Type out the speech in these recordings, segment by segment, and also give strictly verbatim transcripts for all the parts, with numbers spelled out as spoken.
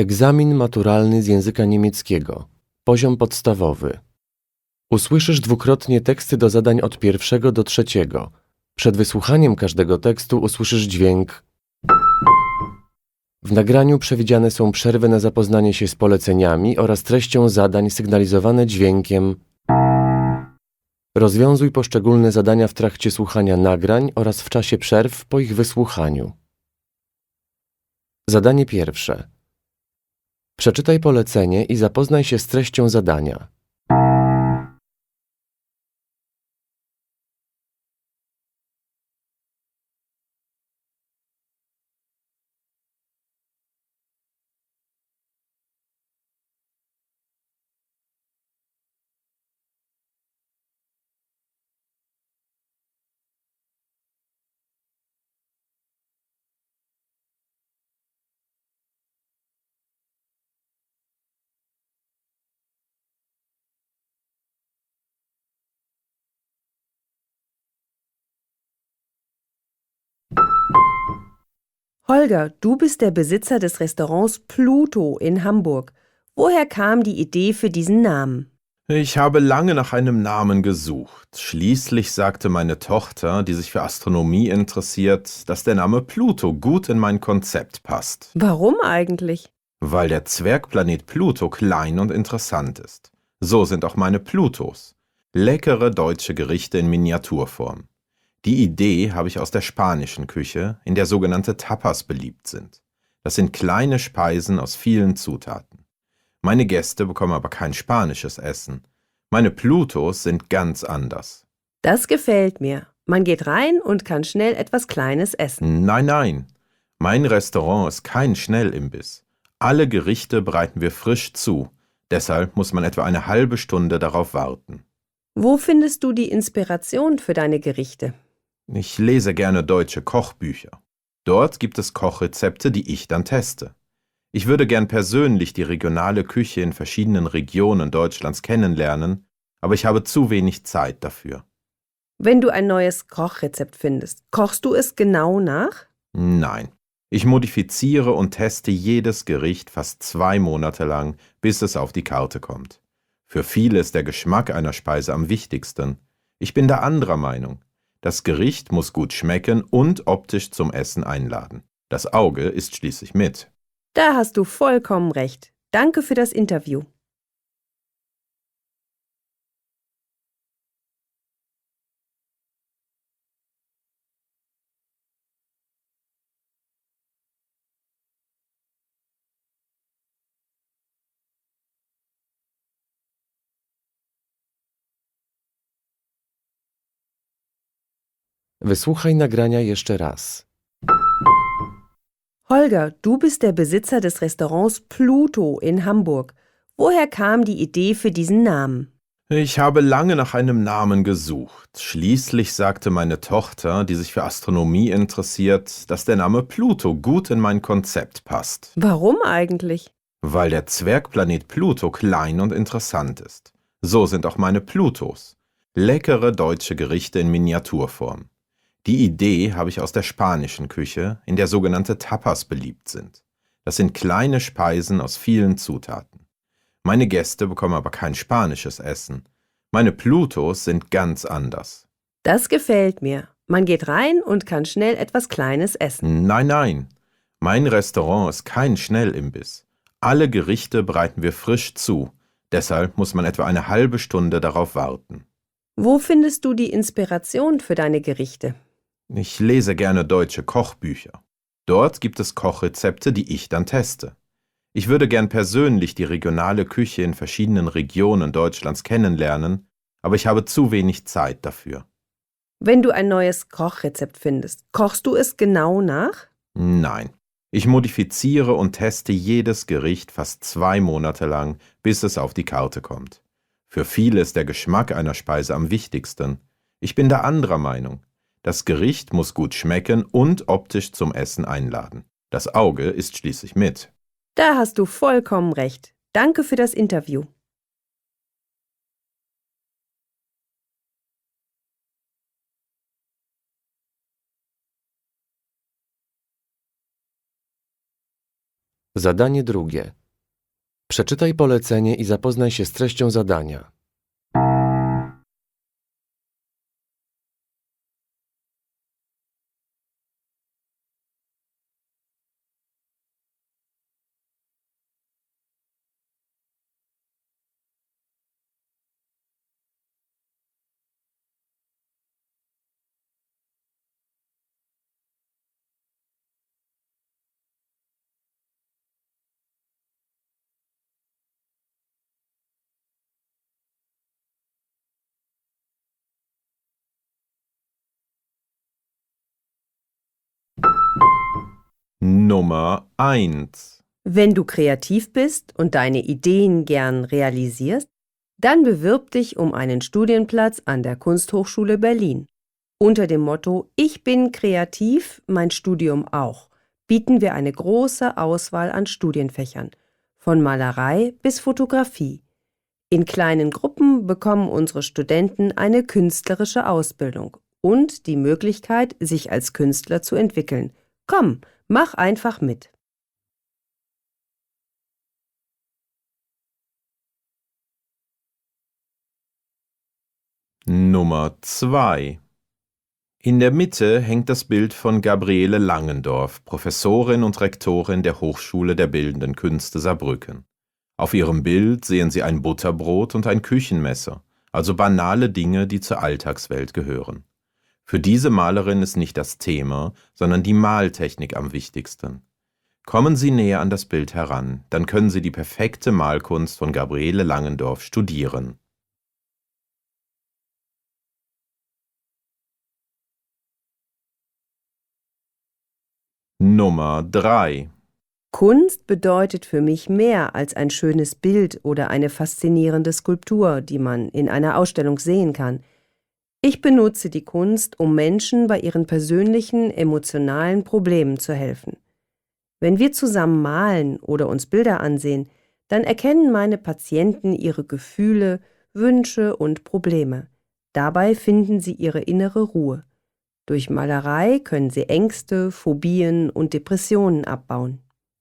Egzamin maturalny z języka niemieckiego. Poziom podstawowy. Usłyszysz dwukrotnie teksty do zadań od pierwszego do trzeciego. Przed wysłuchaniem każdego tekstu usłyszysz dźwięk. W nagraniu przewidziane są przerwy na zapoznanie się z poleceniami oraz treścią zadań sygnalizowane dźwiękiem. Rozwiązuj poszczególne zadania w trakcie słuchania nagrań oraz w czasie przerw po ich wysłuchaniu. Zadanie pierwsze. Przeczytaj polecenie i zapoznaj się z treścią zadania. Holger, du bist der Besitzer des Restaurants Pluto in Hamburg. Woher kam die Idee für diesen Namen? Ich habe lange nach einem Namen gesucht. Schließlich sagte meine Tochter, die sich für Astronomie interessiert, dass der Name Pluto gut in mein Konzept passt. Warum eigentlich? Weil der Zwergplanet Pluto klein und interessant ist. So sind auch meine Plutos. Leckere deutsche Gerichte in Miniaturform. Die Idee habe ich aus der spanischen Küche, in der sogenannte Tapas beliebt sind. Das sind kleine Speisen aus vielen Zutaten. Meine Gäste bekommen aber kein spanisches Essen. Meine Plutos sind ganz anders. Das gefällt mir. Man geht rein und kann schnell etwas Kleines essen. Nein, nein. Mein Restaurant ist kein Schnellimbiss. Alle Gerichte bereiten wir frisch zu. Deshalb muss man etwa eine halbe Stunde darauf warten. Wo findest du die Inspiration für deine Gerichte? Ich lese gerne deutsche Kochbücher. Dort gibt es Kochrezepte, die ich dann teste. Ich würde gern persönlich die regionale Küche in verschiedenen Regionen Deutschlands kennenlernen, aber ich habe zu wenig Zeit dafür. Wenn du ein neues Kochrezept findest, kochst du es genau nach? Nein. Ich modifiziere und teste jedes Gericht fast zwei Monate lang, bis es auf die Karte kommt. Für viele ist der Geschmack einer Speise am wichtigsten. Ich bin da anderer Meinung. Das Gericht muss gut schmecken und optisch zum Essen einladen. Das Auge isst schließlich mit. Da hast du vollkommen recht. Danke für das Interview. Wysłuchaj nagrania jeszcze raz. Holger, du bist der Besitzer des Restaurants Pluto in Hamburg. Woher kam die Idee für diesen Namen? Ich habe lange nach einem Namen gesucht. Schließlich sagte meine Tochter, die sich für Astronomie interessiert, dass der Name Pluto gut in mein Konzept passt. Warum eigentlich? Weil der Zwergplanet Pluto klein und interessant ist. So sind auch meine Plutos. Leckere deutsche Gerichte in Miniaturform. Die Idee habe ich aus der spanischen Küche, in der sogenannte Tapas beliebt sind. Das sind kleine Speisen aus vielen Zutaten. Meine Gäste bekommen aber kein spanisches Essen. Meine Plutos sind ganz anders. Das gefällt mir. Man geht rein und kann schnell etwas Kleines essen. Nein, nein. Mein Restaurant ist kein Schnellimbiss. Alle Gerichte bereiten wir frisch zu. Deshalb muss man etwa eine halbe Stunde darauf warten. Wo findest du die Inspiration für deine Gerichte? Ich lese gerne deutsche Kochbücher. Dort gibt es Kochrezepte, die ich dann teste. Ich würde gern persönlich die regionale Küche in verschiedenen Regionen Deutschlands kennenlernen, aber ich habe zu wenig Zeit dafür. Wenn du ein neues Kochrezept findest, kochst du es genau nach? Nein. Ich modifiziere und teste jedes Gericht fast zwei Monate lang, bis es auf die Karte kommt. Für viele ist der Geschmack einer Speise am wichtigsten. Ich bin da anderer Meinung. Das Gericht muss gut schmecken und optisch zum Essen einladen. Das Auge isst schließlich mit. Da hast du vollkommen recht. Danke für das Interview. Zadanie drugie. Przeczytaj polecenie i zapoznaj się z treścią zadania. Nummer eins. Wenn du kreativ bist und deine Ideen gern realisierst, dann bewirb dich um einen Studienplatz an der Kunsthochschule Berlin. Unter dem Motto „Ich bin kreativ, mein Studium auch“ bieten wir eine große Auswahl an Studienfächern, von Malerei bis Fotografie. In kleinen Gruppen bekommen unsere Studenten eine künstlerische Ausbildung und die Möglichkeit, sich als Künstler zu entwickeln. Komm, mach einfach mit. Nummer zwei. In der Mitte hängt das Bild von Gabriele Langendorf, Professorin und Rektorin der Hochschule der Bildenden Künste Saarbrücken. Auf ihrem Bild sehen Sie ein Butterbrot und ein Küchenmesser, also banale Dinge, die zur Alltagswelt gehören. Für diese Malerin ist nicht das Thema, sondern die Maltechnik am wichtigsten. Kommen Sie näher an das Bild heran, dann können Sie die perfekte Malkunst von Gabriele Langendorf studieren. Nummer drei. Kunst bedeutet für mich mehr als ein schönes Bild oder eine faszinierende Skulptur, die man in einer Ausstellung sehen kann. Ich benutze die Kunst, um Menschen bei ihren persönlichen, emotionalen Problemen zu helfen. Wenn wir zusammen malen oder uns Bilder ansehen, dann erkennen meine Patienten ihre Gefühle, Wünsche und Probleme. Dabei finden sie ihre innere Ruhe. Durch Malerei können sie Ängste, Phobien und Depressionen abbauen.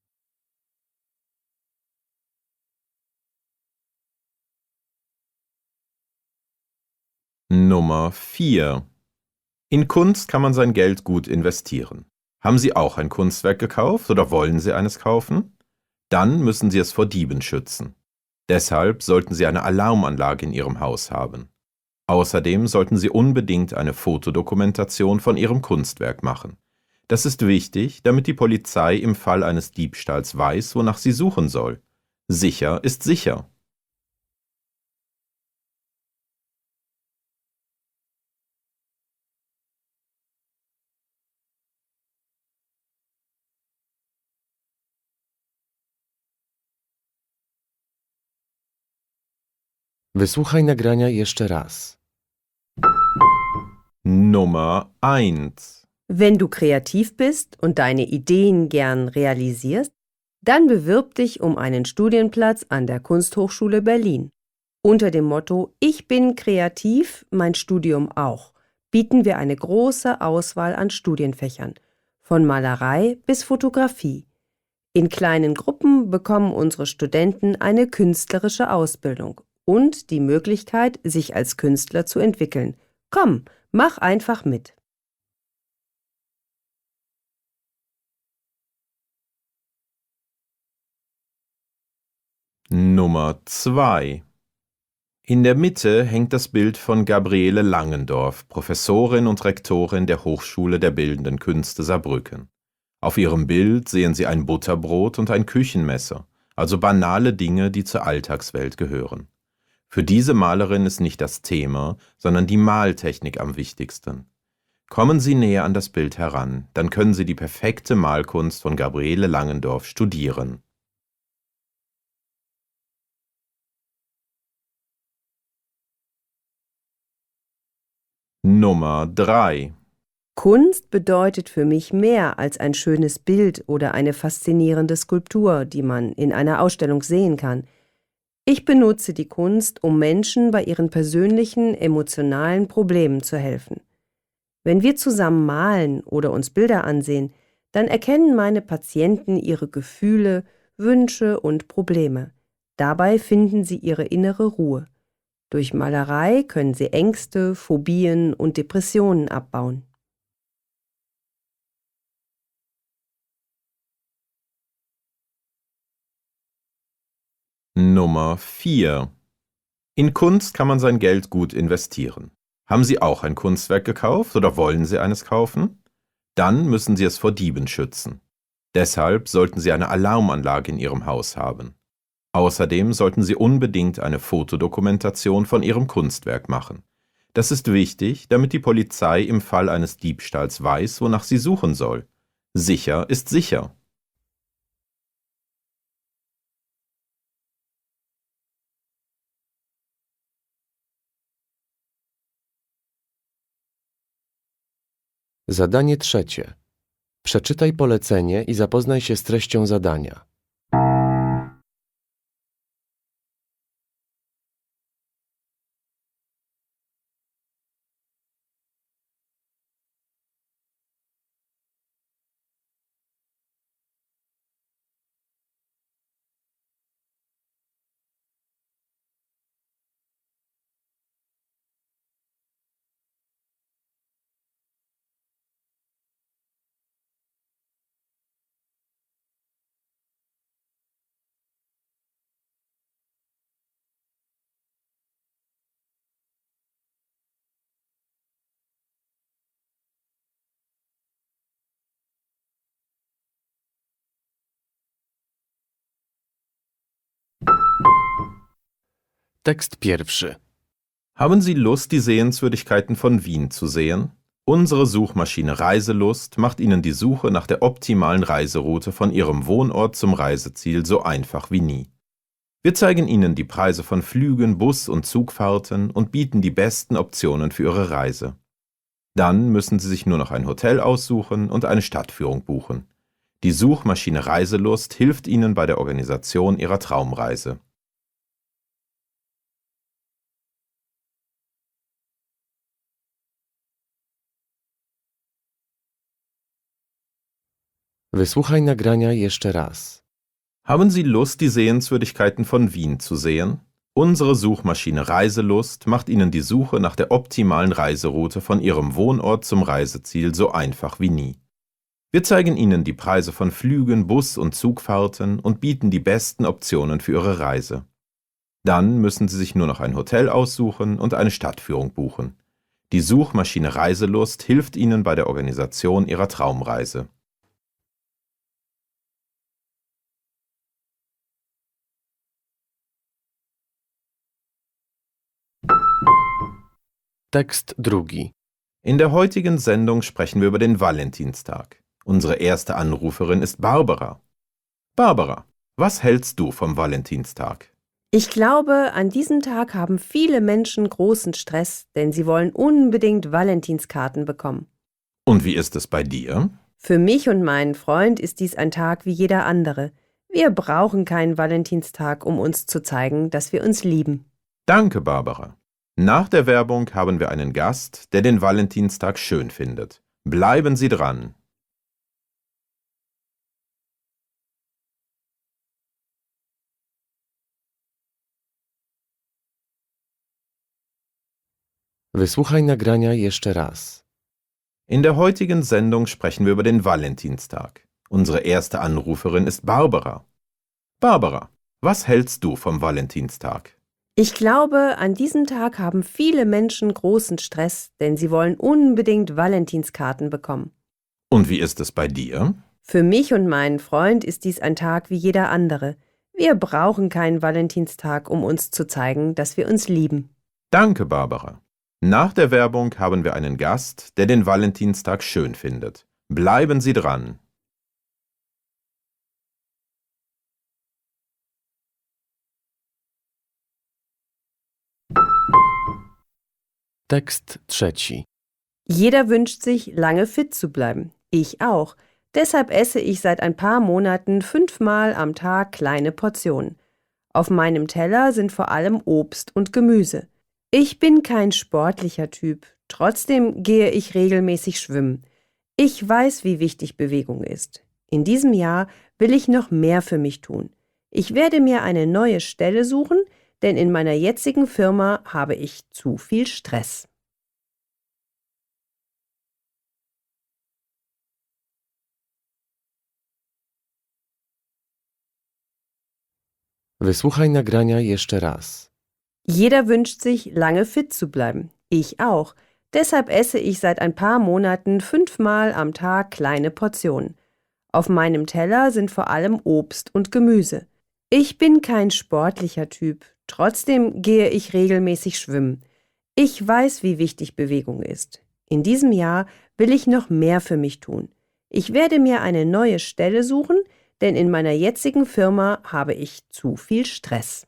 Nummer vier. In Kunst kann man sein Geld gut investieren. Haben Sie auch ein Kunstwerk gekauft oder wollen Sie eines kaufen? Dann müssen Sie es vor Dieben schützen. Deshalb sollten Sie eine Alarmanlage in Ihrem Haus haben. Außerdem sollten Sie unbedingt eine Fotodokumentation von Ihrem Kunstwerk machen. Das ist wichtig, damit die Polizei im Fall eines Diebstahls weiß, wonach sie suchen soll. Sicher ist sicher. Wysłuchaj nagrania jeszcze raz. Nummer eins. Wenn du kreativ bist und deine Ideen gern realisierst, dann bewirb dich um einen Studienplatz an der Kunsthochschule Berlin. Unter dem Motto „Ich bin kreativ, mein Studium auch“ bieten wir eine große Auswahl an Studienfächern, von Malerei bis Fotografie. In kleinen Gruppen bekommen unsere Studenten eine künstlerische Ausbildung und die Möglichkeit, sich als Künstler zu entwickeln. Komm, mach einfach mit. Nummer zwei. In der Mitte hängt das Bild von Gabriele Langendorf, Professorin und Rektorin der Hochschule der Bildenden Künste Saarbrücken. Auf ihrem Bild sehen Sie ein Butterbrot und ein Küchenmesser, also banale Dinge, die zur Alltagswelt gehören. Für diese Malerin ist nicht das Thema, sondern die Maltechnik am wichtigsten. Kommen Sie näher an das Bild heran, dann können Sie die perfekte Malkunst von Gabriele Langendorf studieren. Nummer drei. Kunst bedeutet für mich mehr als ein schönes Bild oder eine faszinierende Skulptur, die man in einer Ausstellung sehen kann. Ich benutze die Kunst, um Menschen bei ihren persönlichen, emotionalen Problemen zu helfen. Wenn wir zusammen malen oder uns Bilder ansehen, dann erkennen meine Patienten ihre Gefühle, Wünsche und Probleme. Dabei finden Sie Ihre innere Ruhe. Durch Malerei können Sie Ängste, Phobien und Depressionen abbauen. Nummer vier. In Kunst kann man sein Geld gut investieren. Haben Sie auch ein Kunstwerk gekauft oder wollen Sie eines kaufen? Dann müssen Sie es vor Dieben schützen. Deshalb sollten Sie eine Alarmanlage in Ihrem Haus haben. Außerdem sollten Sie unbedingt eine Fotodokumentation von Ihrem Kunstwerk machen. Das ist wichtig, damit die Polizei im Fall eines Diebstahls weiß, wonach sie suchen soll. Sicher ist sicher. Zadanie trzecie. Przeczytaj polecenie i zapoznaj się z treścią zadania. Tekst pierwszy. Haben Sie Lust, die Sehenswürdigkeiten von Wien zu sehen? Unsere Suchmaschine Reiselust macht Ihnen die Suche nach der optimalen Reiseroute von Ihrem Wohnort zum Reiseziel so einfach wie nie. Wir zeigen Ihnen die Preise von Flügen, Bus- und Zugfahrten und bieten die besten Optionen für Ihre Reise. Dann müssen Sie sich nur noch ein Hotel aussuchen und eine Stadtführung buchen. Die Suchmaschine Reiselust hilft Ihnen bei der Organisation Ihrer Traumreise. Wysłuchaj nagrania jeszcze raz. Haben Sie Lust, die Sehenswürdigkeiten von Wien zu sehen? Unsere Suchmaschine Reiselust macht Ihnen die Suche nach der optimalen Reiseroute von Ihrem Wohnort zum Reiseziel so einfach wie nie. Wir zeigen Ihnen die Preise von Flügen, Bus- und Zugfahrten und bieten die besten Optionen für Ihre Reise. Dann müssen Sie sich nur noch ein Hotel aussuchen und eine Stadtführung buchen. Die Suchmaschine Reiselust hilft Ihnen bei der Organisation Ihrer Traumreise. Tekst drugi. In der heutigen Sendung sprechen wir über den Valentinstag. Unsere erste Anruferin ist Barbara. Barbara, was hältst du vom Valentinstag? Ich glaube, an diesem Tag haben viele Menschen großen Stress, denn sie wollen unbedingt Valentinskarten bekommen. Und wie ist es bei dir? Für mich und meinen Freund ist dies ein Tag wie jeder andere. Wir brauchen keinen Valentinstag, um uns zu zeigen, dass wir uns lieben. Danke, Barbara. Nach der Werbung haben wir einen Gast, der den Valentinstag schön findet. Bleiben Sie dran. Wysłuchaj nagrania jeszcze raz. In der heutigen Sendung sprechen wir über den Valentinstag. Unsere erste Anruferin ist Barbara. Barbara, was hältst du vom Valentinstag? Ich glaube, an diesem Tag haben viele Menschen großen Stress, denn sie wollen unbedingt Valentinskarten bekommen. Und wie ist es bei dir? Für mich und meinen Freund ist dies ein Tag wie jeder andere. Wir brauchen keinen Valentinstag, um uns zu zeigen, dass wir uns lieben. Danke, Barbara. Nach der Werbung haben wir einen Gast, der den Valentinstag schön findet. Bleiben Sie dran. Tekst trzeci. Jeder wünscht sich, lange fit zu bleiben. Ich auch. Deshalb esse ich seit ein paar Monaten fünfmal am Tag kleine Portionen. Auf meinem Teller sind vor allem Obst und Gemüse. Ich bin kein sportlicher Typ, trotzdem gehe ich regelmäßig schwimmen. Ich weiß, wie wichtig Bewegung ist. In diesem Jahr will ich noch mehr für mich tun. Ich werde mir eine neue Stelle suchen, denn in meiner jetzigen Firma habe ich zu viel Stress. Wysłuchaj nagrania jeszcze raz. Jeder wünscht sich, lange fit zu bleiben. Ich auch. Deshalb esse ich seit ein paar Monaten fünfmal am Tag kleine Portionen. Auf meinem Teller sind vor allem Obst und Gemüse. Ich bin kein sportlicher Typ, trotzdem gehe ich regelmäßig schwimmen. Ich weiß, wie wichtig Bewegung ist. In diesem Jahr will ich noch mehr für mich tun. Ich werde mir eine neue Stelle suchen, denn in meiner jetzigen Firma habe ich zu viel Stress.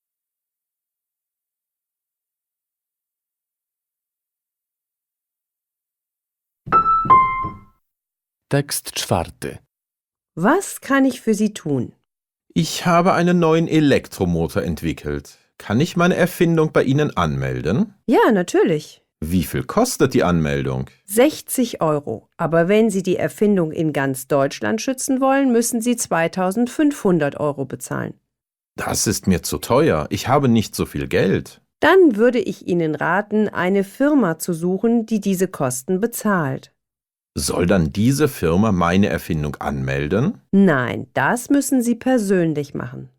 Tekst czwarty. Was kann ich für Sie tun? Ich habe einen neuen Elektromotor entwickelt. Kann ich meine Erfindung bei Ihnen anmelden? Ja, natürlich. Wie viel kostet die Anmeldung? sechzig Euro. Aber wenn Sie die Erfindung in ganz Deutschland schützen wollen, müssen Sie zweitausendfünfhundert Euro bezahlen. Das ist mir zu teuer. Ich habe nicht so viel Geld. Dann würde ich Ihnen raten, eine Firma zu suchen, die diese Kosten bezahlt. Soll dann diese Firma meine Erfindung anmelden? Nein, das müssen Sie persönlich machen.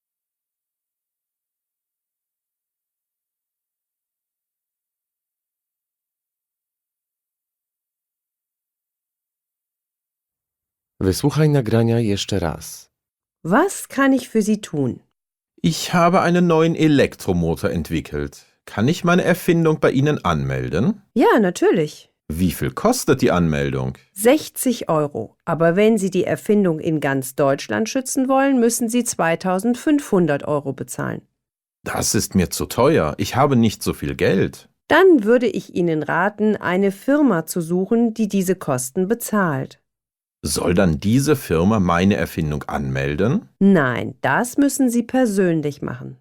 Wysłuchaj nagrania jeszcze raz. Was kann ich für Sie tun? Ich habe einen neuen Elektromotor entwickelt. Kann ich meine Erfindung bei Ihnen anmelden? Ja, natürlich. Wie viel kostet die Anmeldung? sechzig Euro. Aber wenn Sie die Erfindung in ganz Deutschland schützen wollen, müssen Sie zweitausendfünfhundert Euro bezahlen. Das ist mir zu teuer. Ich habe nicht so viel Geld. Dann würde ich Ihnen raten, eine Firma zu suchen, die diese Kosten bezahlt. Soll dann diese Firma meine Erfindung anmelden? Nein, das müssen Sie persönlich machen.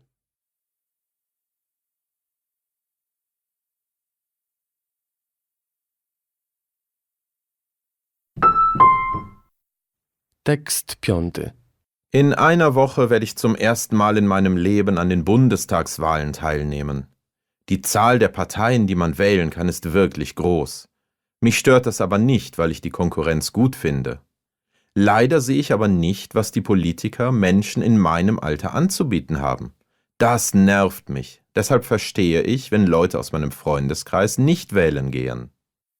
Tekst piąty. In einer Woche werde ich zum ersten Mal in meinem Leben an den Bundestagswahlen teilnehmen. Die Zahl der Parteien, die man wählen kann, ist wirklich groß. Mich stört das aber nicht, weil ich die Konkurrenz gut finde. Leider sehe ich aber nicht, was die Politiker Menschen in meinem Alter anzubieten haben. Das nervt mich. Deshalb verstehe ich, wenn Leute aus meinem Freundeskreis nicht wählen gehen.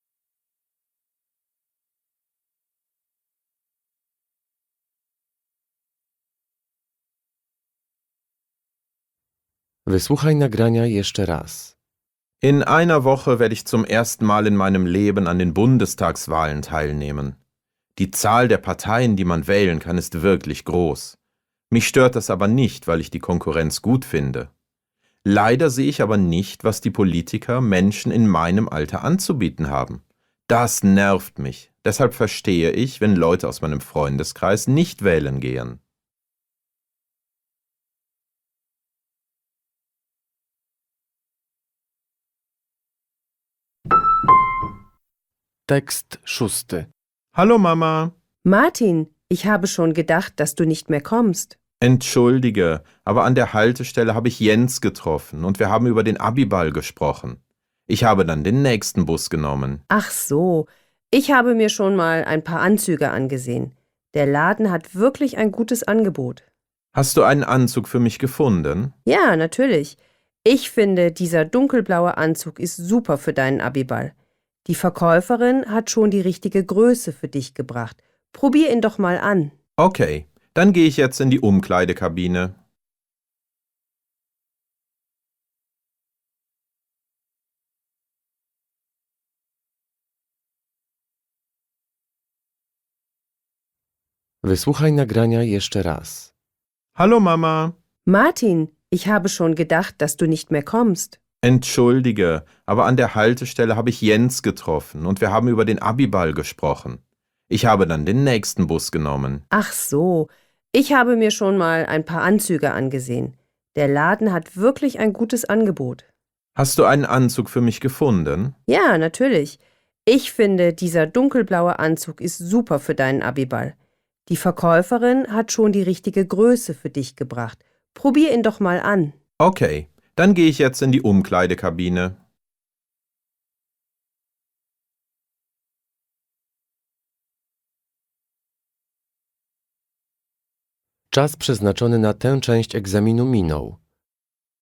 Wysłuchaj nagrania jeszcze raz. In einer Woche werde ich zum ersten Mal in meinem Leben an den Bundestagswahlen teilnehmen. Die Zahl der Parteien, die man wählen kann, ist wirklich groß. Mich stört das aber nicht, weil ich die Konkurrenz gut finde. Leider sehe ich aber nicht, was die Politiker Menschen in meinem Alter anzubieten haben. Das nervt mich. Deshalb verstehe ich, wenn Leute aus meinem Freundeskreis nicht wählen gehen. Tekst szósty. Hallo Mama. Martin, ich habe schon gedacht, dass du nicht mehr kommst. Entschuldige, aber an der Haltestelle habe ich Jens getroffen und wir haben über den Abiball gesprochen. Ich habe dann den nächsten Bus genommen. Ach so, ich habe mir schon mal ein paar Anzüge angesehen. Der Laden hat wirklich ein gutes Angebot. Hast du einen Anzug für mich gefunden? Ja, natürlich. Ich finde, dieser dunkelblaue Anzug ist super für deinen Abiball. Die Verkäuferin hat schon die richtige Größe für dich gebracht. Probier ihn doch mal an. Okay, dann gehe ich jetzt in die Umkleidekabine. Wysłuchaj nagrania jeszcze raz. Hallo Mama. Martin, ich habe schon gedacht, dass du nicht mehr kommst. Entschuldige, aber an der Haltestelle habe ich Jens getroffen und wir haben über den Abiball gesprochen. Ich habe dann den nächsten Bus genommen. Ach so, ich habe mir schon mal ein paar Anzüge angesehen. Der Laden hat wirklich ein gutes Angebot. Hast du einen Anzug für mich gefunden? Ja, natürlich. Ich finde, dieser dunkelblaue Anzug ist super für deinen Abiball. Die Verkäuferin hat schon die richtige Größe für dich gebracht. Probier ihn doch mal an. Okay, dann gehe ich jetzt in die Umkleidekabine. Czas przeznaczony na tę część egzaminu minął.